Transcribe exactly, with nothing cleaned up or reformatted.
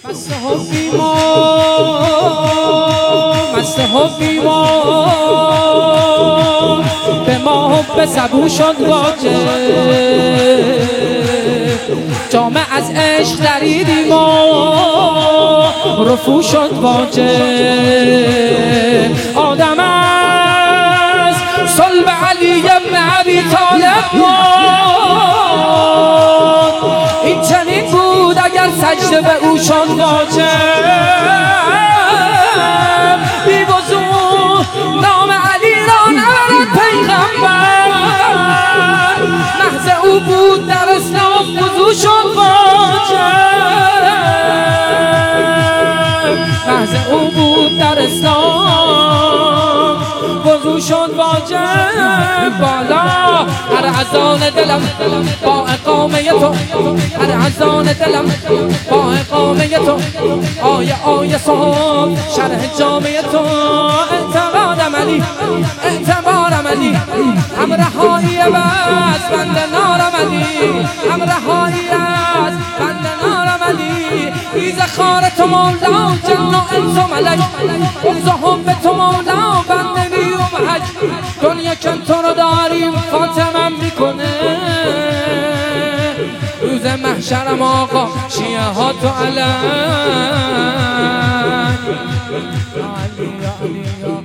مست حبی ما مست حبی ما به ما حب سبو شد واجب جامه از عشق خریدیم ما رفو شد واجب آدم از صلب علی ابن ابی طالب این چنین بود اگر سجده به او شد واجب بی وضو نام علی را نبرد پیغمبر محض او بود در اسلام وضو شد واجب محض او بود در اسلام وضو شد واجب بالا هر اذان دلم با اقامه تو هر اذان دلم با اقامه تو آیه آیه صحب شرح جامعه تو اعتقادم علی اعتبارم علی هم رهایی بس بنده نارم علی هم رهایی از بنده نارم علی بیز خار تو مولا جن و انس و ملک بغض و حب تو مولا بنده بی و محج دنیا کن تو رو داریم فاطمم میکنه روز محشرم آقا شیعه ها تو علم یا علی یا علی یا